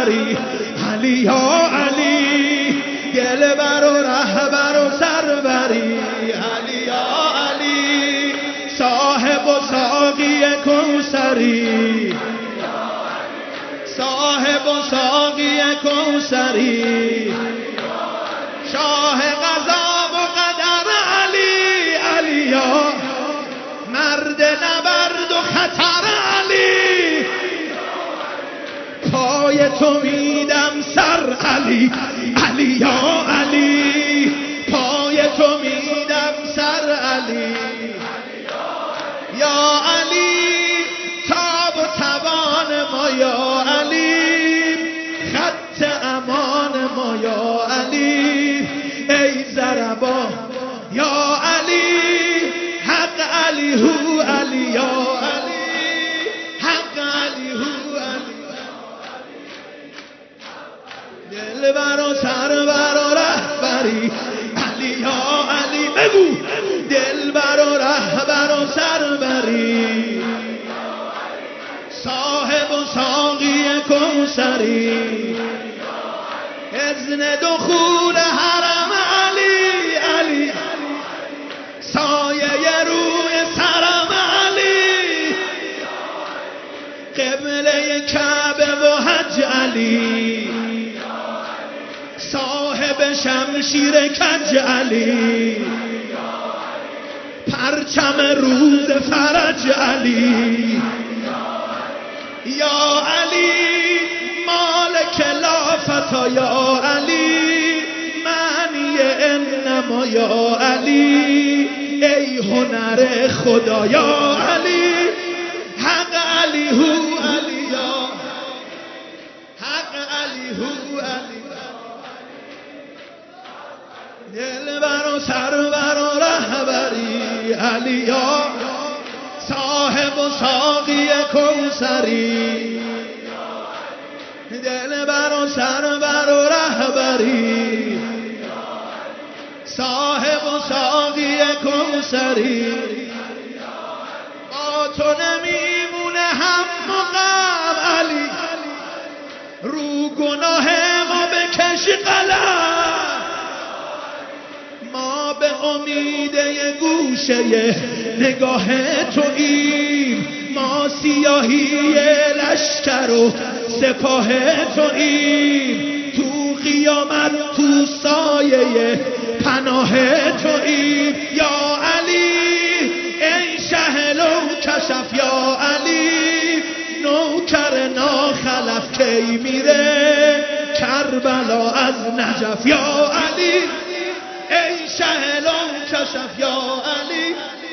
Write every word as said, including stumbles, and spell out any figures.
سروری علی یا علی دلبر و رهبر و سروری علی یا علی صاحب و ساقی کوثری صاحب و ساقی کوثری شاه قضا و قدر علی علی یا مرد نبرد و خطر علی پای تو میدم سر علی علی یا علی پای تو میدم سر علی یا علی تاب و توان ما یا علی خط امان ما یا علی ای زربا یا علی حق علی هو علی یا علی حق علی هو علی دلبر و سرور و رهبری علی یا علی بگو دلبر و رهبر و سروری صاحب و ساقی کوثری اذن دخول حرم علی علی سایه روی سرم علی قبله کعبه و حج علی صاحب شمشیر کج علی پرچم روز فرج علی یا علی مالک لافتا یا علی معنی انما یا علی ای هنر خدا یا علی حق علی هو علی یا حق علی هو علی دلبر و سرور و رهبری علی یا صاحب و ساقی کوثری دلبر و سرور و رهبری صاحب و ساقی کوثری با تو نمیمونه هم و غم علی رو گناه ما بکش قلم ما به امید گوشه نگاه توییم ما سیاهی لشکر و سپاه توییم تو قیامت تو سایه پناه توییم یا علی ای شهلو کشف یا علی نوکر ناخلف کی میره کربلا از نجف یا علی ای شهلو کشف یا علی